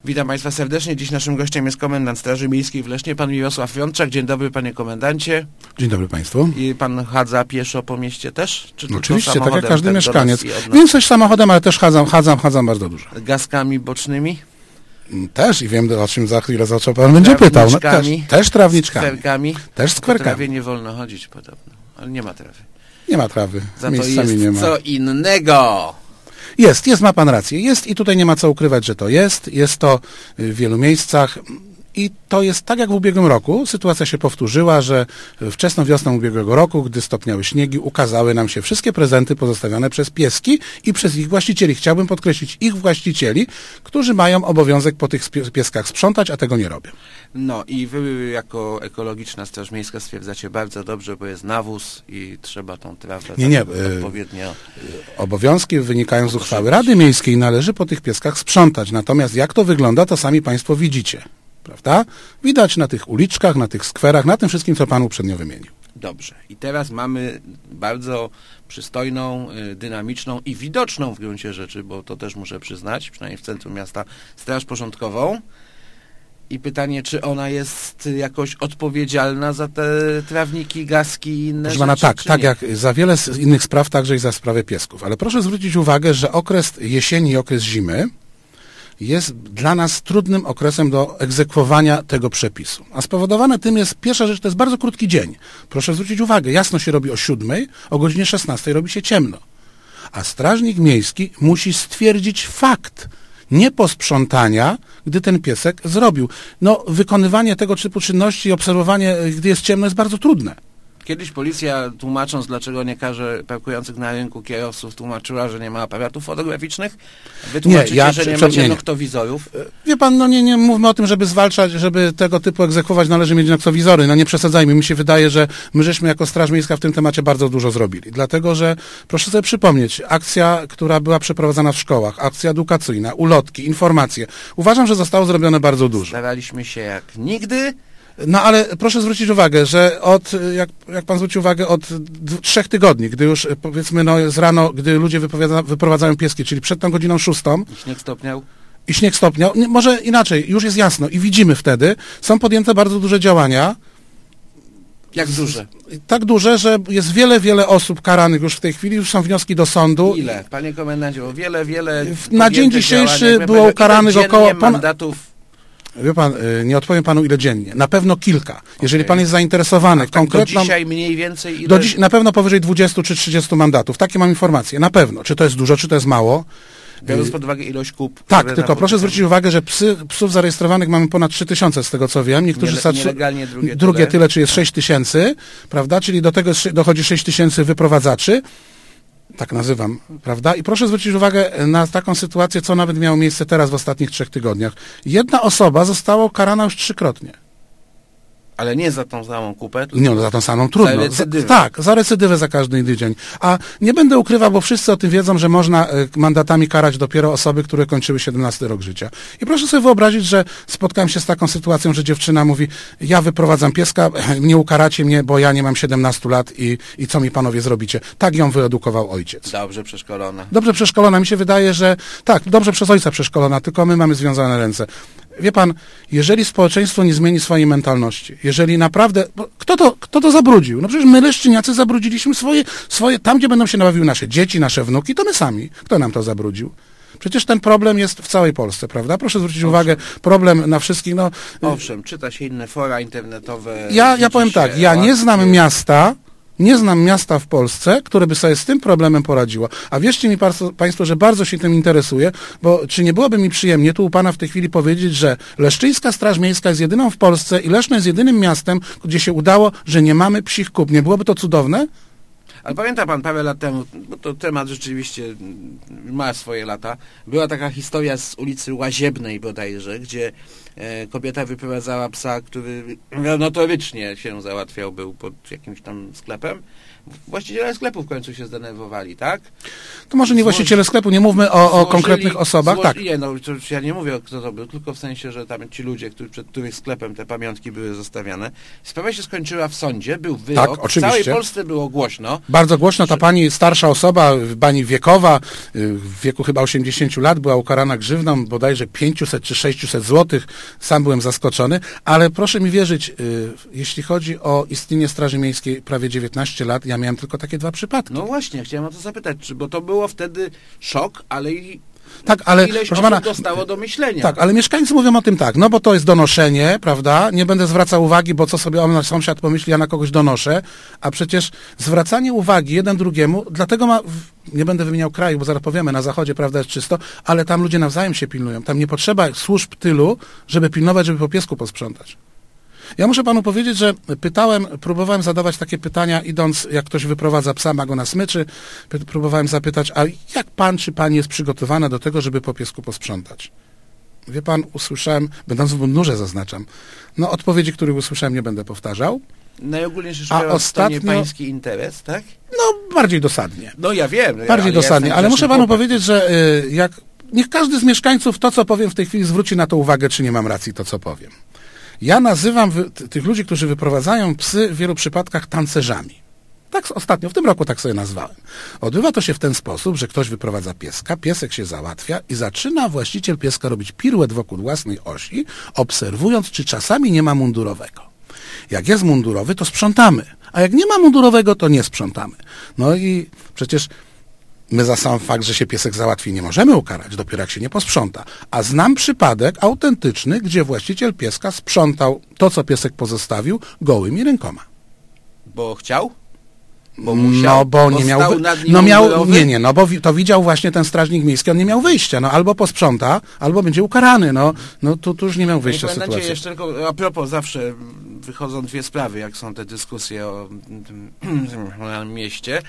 Witam Państwa serdecznie. Dziś naszym gościem jest komendant Straży Miejskiej w Lesznie, pan Mirosław Wiączak. Dzień dobry, panie komendancie. Dzień dobry Państwu. I pan chadza pieszo po mieście też? Czy no oczywiście, tak jak każdy tak mieszkaniec. Większość samochodem, ale też chadzam bardzo dużo. Gazkami bocznymi? Też i wiem, o czym za chwilę pan będzie pytał. No, też trawniczkami. Skwerkami? Też skwerkami. Po trawie nie wolno chodzić podobno, ale nie ma trawy. Nie ma trawy. Za to jest nie ma. Co innego. Jest, ma pan rację. Jest i tutaj nie ma co ukrywać, że to jest. Jest to w wielu miejscach. I to jest tak jak w ubiegłym roku. Sytuacja się powtórzyła, że wczesną wiosną ubiegłego roku, gdy stopniały śniegi, ukazały nam się wszystkie prezenty pozostawione przez pieski i przez ich właścicieli. Chciałbym podkreślić ich właścicieli, którzy mają obowiązek po tych pieskach sprzątać, a tego nie robią. No i wy jako ekologiczna Straż Miejska stwierdzacie bardzo dobrze, bo jest nawóz i trzeba tą trawę odpowiednio... Obowiązki wynikają z uchwały Rady Miejskiej. Należy po tych pieskach sprzątać. Natomiast jak to wygląda, to sami Państwo widzicie. Prawda? Widać na tych uliczkach, na tych skwerach, na tym wszystkim, co Pan uprzednio wymienił. Dobrze. I teraz mamy bardzo przystojną, dynamiczną i widoczną w gruncie rzeczy, bo to też muszę przyznać, przynajmniej w centrum miasta, straż porządkową. I pytanie, czy ona jest jakoś odpowiedzialna za te trawniki, gazki i inne rzeczy? Tak jak za wiele innych spraw, także i za sprawę piesków. Ale proszę zwrócić uwagę, że okres jesieni i okres zimy jest dla nas trudnym okresem do egzekwowania tego przepisu. A spowodowane tym jest, pierwsza rzecz, to jest bardzo krótki dzień. Proszę zwrócić uwagę, jasno się robi o 7:00, o godzinie 16:00 robi się ciemno. A strażnik miejski musi stwierdzić fakt nieposprzątania, gdy ten piesek zrobił. No, wykonywanie tego typu czynności i obserwowanie, gdy jest ciemno, jest bardzo trudne. Kiedyś policja, tłumacząc, dlaczego nie karze parkujących na rynku kierowców, tłumaczyła, że nie ma aparatów fotograficznych. Wy tłumaczycie, że nie macie noktowizorów. Wie pan, nie mówmy o tym, żeby zwalczać, żeby tego typu egzekwować, należy mieć noktowizory. No nie przesadzajmy. Mi się wydaje, że my żeśmy jako Straż Miejska w tym temacie bardzo dużo zrobili. Dlatego, że proszę sobie przypomnieć, akcja, która była przeprowadzana w szkołach, akcja edukacyjna, ulotki, informacje. Uważam, że zostało zrobione bardzo dużo. Staraliśmy się jak nigdy. No ale proszę zwrócić uwagę, że jak pan zwrócił uwagę, od 3 tygodni, gdy już powiedzmy z rano, gdy ludzie wyprowadzają pieski, czyli przed tą godziną 6:00. I śnieg stopniał. Może inaczej, już jest jasno i widzimy wtedy, są podjęte bardzo duże działania. Jak duże? Tak duże, że jest wiele osób karanych już w tej chwili, już są wnioski do sądu. Ile? Panie komendancie, bo wiele na dzień dzisiejszy było ukaranych około... mandatów. Wie pan, nie odpowiem panu ile dziennie. Na pewno kilka. Jeżeli pan jest zainteresowany konkretną... Do dzisiaj mniej więcej ile? Na pewno powyżej 20 czy 30 mandatów. Takie mam informacje. Na pewno. Czy to jest dużo, czy to jest mało? Biorąc pod uwagę ilość kup. Tak, tylko proszę zwrócić uwagę, że psów zarejestrowanych mamy ponad 3000 z tego co wiem. Niektórzy nielegalnie drugie tyle, czyli jest 6000, prawda? Czyli do tego dochodzi 6000 wyprowadzaczy. Tak nazywam, prawda? I proszę zwrócić uwagę na taką sytuację, co nawet miało miejsce teraz w ostatnich 3 tygodniach. Jedna osoba została ukarana już 3-krotnie. Ale nie za tą samą kupę? Nie, za tą samą trudno. Za recydywę. Tak, za recydywę za każdy tydzień. A nie będę ukrywał, bo wszyscy o tym wiedzą, że można mandatami karać dopiero osoby, które kończyły 17 rok życia. I proszę sobie wyobrazić, że spotkałem się z taką sytuacją, że dziewczyna mówi, ja wyprowadzam pieska, nie ukaracie mnie, bo ja nie mam 17 lat i co mi panowie zrobicie? Tak ją wyedukował ojciec. Dobrze przeszkolona. Dobrze przeszkolona. Mi się wydaje, że tak, dobrze przez ojca przeszkolona, tylko my mamy związane ręce. Wie pan, jeżeli społeczeństwo nie zmieni swojej mentalności, jeżeli naprawdę... Kto to zabrudził? No przecież my, leszczyniacy, zabrudziliśmy swoje... Tam, gdzie będą się nabawiły nasze dzieci, nasze wnuki, to my sami. Kto nam to zabrudził? Przecież ten problem jest w całej Polsce, prawda? Proszę zwrócić uwagę, problem na wszystkich... No, owszem, czyta się inne fora internetowe... Ja powiem tak, ja nie znam miasta w Polsce, które by sobie z tym problemem poradziło. A wierzcie mi Państwo, że bardzo się tym interesuję, bo czy nie byłoby mi przyjemnie tu u Pana w tej chwili powiedzieć, że Leszczyńska Straż Miejska jest jedyną w Polsce i Leszno jest jedynym miastem, gdzie się udało, że nie mamy psich kup. Nie byłoby to cudowne? Ale pamięta pan parę lat temu, bo to temat rzeczywiście ma swoje lata, była taka historia z ulicy Łaziebnej bodajże, gdzie kobieta wyprowadzała psa, który notorycznie się załatwiał, był pod jakimś tam sklepem, Właściciele sklepów w końcu się zdenerwowali, tak? To może nie właściciele sklepu, nie mówmy o konkretnych osobach, tak. Nie, no, ja nie mówię, kto to był, tylko w sensie, że tam ci ludzie, przed których sklepem te pamiątki były zostawiane. Sprawa się skończyła w sądzie, był wyrok, tak, oczywiście. W całej Polsce było głośno. Bardzo głośno, ta pani starsza osoba, pani wiekowa, w wieku chyba 80 lat, była ukarana grzywną bodajże 500 czy 600 złotych. Sam byłem zaskoczony, ale proszę mi wierzyć, jeśli chodzi o istnienie Straży Miejskiej prawie 19 lat, ja miałem tylko takie 2 przypadki. No właśnie, chciałem o to zapytać, bo to było wtedy szok, ale i tak, ale ileś proszę osób pana, dostało do myślenia. Tak, ale mieszkańcy mówią o tym tak, no bo to jest donoszenie, prawda? Nie będę zwracał uwagi, bo co sobie sąsiad pomyśli, ja na kogoś donoszę, a przecież zwracanie uwagi jeden drugiemu, dlatego nie będę wymieniał kraju, bo zaraz powiemy, na zachodzie prawda jest czysto, ale tam ludzie nawzajem się pilnują. Tam nie potrzeba służb tylu, żeby pilnować, żeby po piesku posprzątać. Ja muszę panu powiedzieć, że próbowałem zadawać takie pytania, idąc, jak ktoś wyprowadza psa, ma go na smyczy, próbowałem zapytać, a jak pan czy pani jest przygotowana do tego, żeby po piesku posprzątać? Wie pan, usłyszałem, będąc w mundurze zaznaczam, no odpowiedzi, które usłyszałem, nie będę powtarzał. Najogólniej rzecz biorąc, to nie pański interes, tak? No, bardziej dosadnie. No ja wiem. Bardziej dosadnie, ale muszę panu powiedzieć, że niech każdy z mieszkańców to, co powiem w tej chwili, zwróci na to uwagę, czy nie mam racji to, co powiem. Ja nazywam tych ludzi, którzy wyprowadzają psy w wielu przypadkach tancerzami. Tak ostatnio, w tym roku tak sobie nazwałem. Odbywa to się w ten sposób, że ktoś wyprowadza pieska, piesek się załatwia i zaczyna właściciel pieska robić piruet wokół własnej osi, obserwując, czy czasami nie ma mundurowego. Jak jest mundurowy, to sprzątamy, a jak nie ma mundurowego, to nie sprzątamy. No i przecież my za sam fakt, że się piesek załatwi, nie możemy ukarać, dopiero jak się nie posprząta. A znam przypadek autentyczny, gdzie właściciel pieska sprzątał to, co piesek pozostawił, gołymi rękoma. Bo chciał? Bo musiał? No, bo nie miał... No bo to widział właśnie ten strażnik miejski, on nie miał wyjścia. No, albo posprząta, albo będzie ukarany. No tu już nie miał wyjścia z sytuacji. Jeszcze tylko, a propos, zawsze wychodzą dwie sprawy, jak są te dyskusje o tym mieście.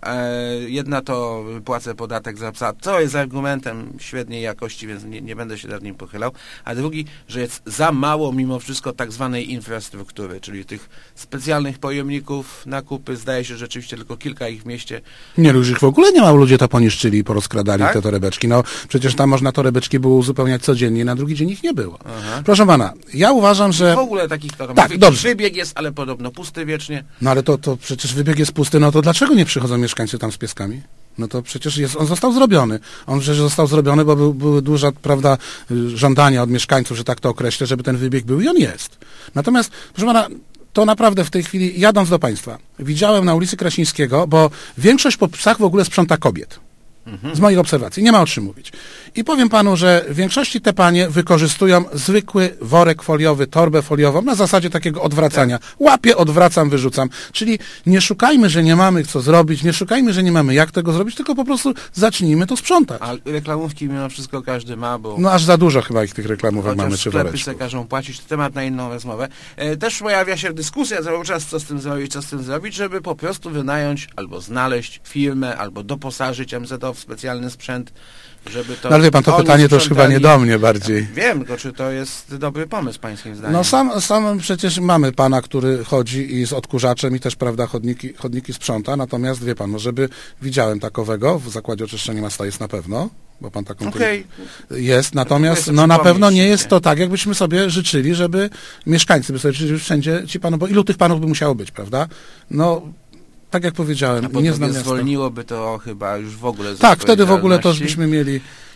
Jedna to płacę podatek za psa, co jest argumentem średniej jakości, więc nie będę się nad nim pochylał. A drugi, że jest za mało mimo wszystko tak zwanej infrastruktury, czyli tych specjalnych pojemników, nakupy, zdaje się, że rzeczywiście tylko kilka ich w mieście. Nie, już ich w ogóle nie ma, ludzie to poniszczyli i porozkradali, tak? te torebeczki. No przecież tam można torebeczki było uzupełniać codziennie, na drugi dzień ich nie było. Aha. Proszę pana, ja uważam, że... W ogóle takich torebek. Tak, dobrze. Wybieg jest, ale podobno pusty wiecznie. No ale to przecież wybieg jest pusty, no to dlaczego nie przychodzą mieszkańcy tam z pieskami? No to przecież on został zrobiony. On przecież został zrobiony, bo były duże, prawda, żądania od mieszkańców, że tak to określę, żeby ten wybieg był i on jest. Natomiast, proszę pana, to naprawdę w tej chwili, jadąc do państwa, widziałem na ulicy Krasińskiego, bo większość po psach w ogóle sprząta kobiet. Z moich obserwacji. Nie ma o czym mówić. I powiem panu, że w większości te panie wykorzystują zwykły worek foliowy, torbę foliową na zasadzie takiego odwracania. Łapię, odwracam, wyrzucam. Czyli nie szukajmy, że nie mamy co zrobić, nie szukajmy, że nie mamy jak tego zrobić, tylko po prostu zacznijmy to sprzątać. A reklamówki mimo wszystko każdy ma, bo... No aż za dużo chyba ich tych reklamówek mamy, czy sklepy woreczków. se każą płacić, to temat na inną rozmowę. Też pojawia się dyskusja cały czas, co z tym zrobić, żeby po prostu wynająć albo znaleźć firmę, albo doposażyć MZ w specjalny sprzęt, żeby to... No ale wie pan, to pytanie to już chyba nie do mnie bardziej. Ja wiem, tylko czy to jest dobry pomysł pańskim zdaniem? No sam przecież mamy pana, który chodzi i z odkurzaczem i też, prawda, chodniki sprząta, natomiast wie pan, no żeby widziałem takowego, w zakładzie oczyszczenia miasta jest na pewno, bo pan taką jest, natomiast no na pewno nie jest to tak, jakbyśmy sobie życzyli, żeby mieszkańcy by sobie życzyli wszędzie ci panowie, bo ilu tych panów by musiało być, prawda? No tak jak powiedziałem, nie znam miasta. Zwolniłoby to chyba już w ogóle z tak, wtedy w ogóle to już byśmy mieli...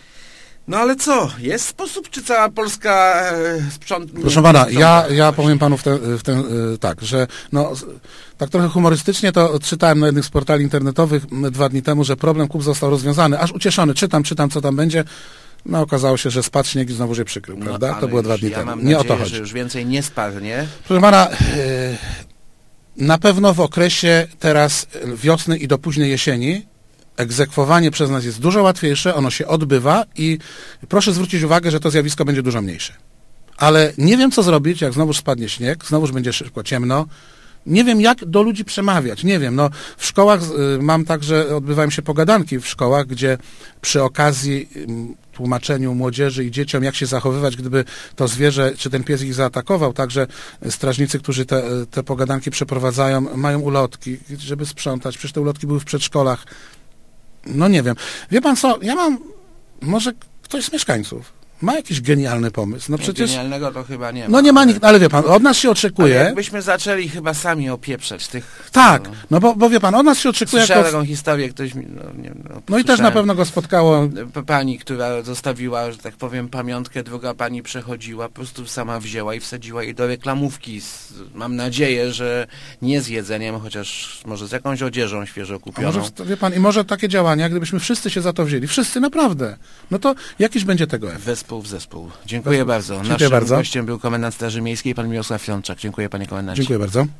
No ale co? Jest sposób, czy cała Polska sprząta? Proszę pana, ja powiem panu tak, że no, tak trochę humorystycznie to czytałem na jednym z portali internetowych 2 dni temu, że problem KUB został rozwiązany. Aż ucieszony, czytam, co tam będzie. No okazało się, że spadł śnieg i znowu się przykrył, prawda? To było 2 dni temu. Mam nie nadzieję, o to chodzi. że już więcej nie spadnie. Proszę pana, na pewno w okresie teraz wiosny i do późnej jesieni egzekwowanie przez nas jest dużo łatwiejsze, ono się odbywa i proszę zwrócić uwagę, że to zjawisko będzie dużo mniejsze. Ale nie wiem, co zrobić, jak znowuż spadnie śnieg, znowuż będzie szybko ciemno. Nie wiem, jak do ludzi przemawiać. Nie wiem, no w szkołach mam także, odbywają się pogadanki w szkołach, gdzie przy okazji tłumaczeniu młodzieży i dzieciom, jak się zachowywać, gdyby to zwierzę, czy ten pies ich zaatakował. Także strażnicy, którzy te pogadanki przeprowadzają, mają ulotki, żeby sprzątać. Przecież te ulotki były w przedszkolach. No nie wiem. Wie pan co, ja mam, może ktoś z mieszkańców ma jakiś genialny pomysł. No przecież... Genialnego to chyba nie ma. No nie ma nikt, ale wie pan, od nas się oczekuje... Ale jakbyśmy zaczęli chyba sami opieprzać tych... Tak, no bo wie pan, od nas się oczekuje... Słyszałem taką historię, ktoś mi... No i też na pewno go spotkało... Pani, która zostawiła, że tak powiem, pamiątkę, druga pani przechodziła, po prostu sama wzięła i wsadziła jej do reklamówki. Mam nadzieję, że nie z jedzeniem, chociaż może z jakąś odzieżą świeżo kupioną. A może, wie pan, i może takie działania, gdybyśmy wszyscy się za to wzięli, wszyscy naprawdę, no to jakiś będzie tego efekt. W zespół. Dziękuję bardzo. Dziękuję bardzo. Gościem był komendant Straży Miejskiej, pan Mirosław Wiączak. Dziękuję, panie komendancie. Dziękuję bardzo.